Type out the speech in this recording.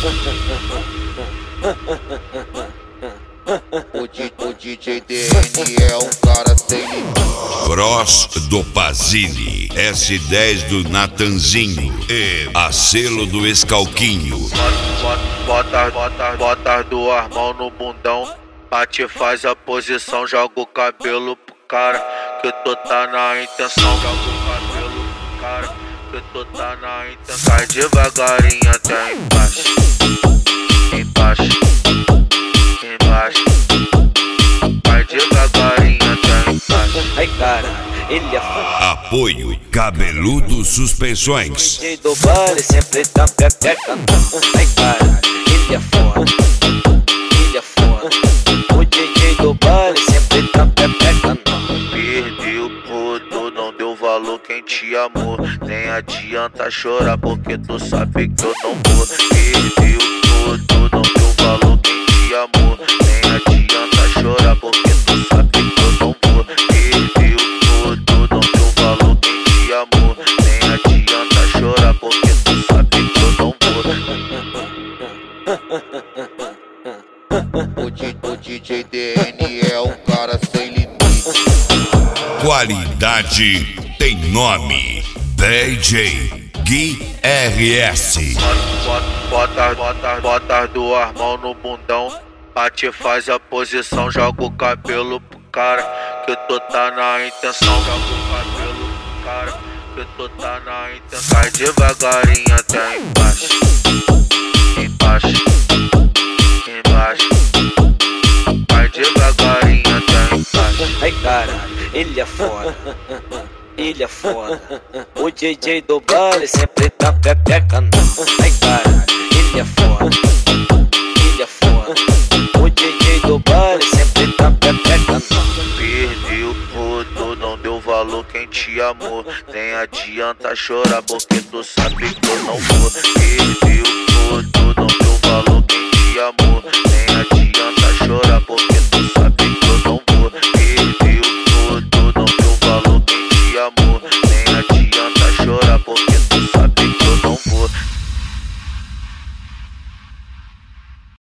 O DJ DN é um cara sem limite. Cross do Pazini, S10 do Natanzinho e a selo do Escalquinho. Bota duas mãos no bundão, bate faz a posição, joga o cabelo pro cara, que tu tá na intenção, joga o cabelo pro cara, que tu tá na intenção. Sai devagarinho até embaixo, embaixo, embaixo. Vai devagarinho até embaixo. Ai cara, ele é foda. Apoio Cabeludo Suspensões. DJ do baile sempre tá pepeca. Ai cara, ele é foda. Ele é foda. O DJ do baile sempre tá pepeca. Perdeu tudo, não deu valor quem te amou. Nem adianta chorar porque tu sabe que eu não vou. Perdeu tudo, não deu valor quem te amou. Nem adianta chorar porque tu sabe que eu não vou. Perdeu tudo, não deu valor quem te amou. Nem adianta chorar porque tu sabe que eu não vou. O DJ DN é um cara sem limite. Qualidade tem nome. DJ Gui RS. Bota duas mãos no bundão, bate faz a posição, joga o cabelo pro cara, que tu tá na intenção, joga o cabelo pro cara, que tu tá na intenção. Sai devagarinho até embaixo, embaixo, embaixo. Vai devagarinho até embaixo. Ai cara, ele é foda. Ele é foda. O DJ do baile sempre tá pepeca. Ai cara, ele é foda. Ele é foda. O DJ do baile sempre tá pepeca. Perdeu tudo, não deu valor quem te amou. Nem adianta chorar porque tu sabe que eu não vou. Perdeu tudo.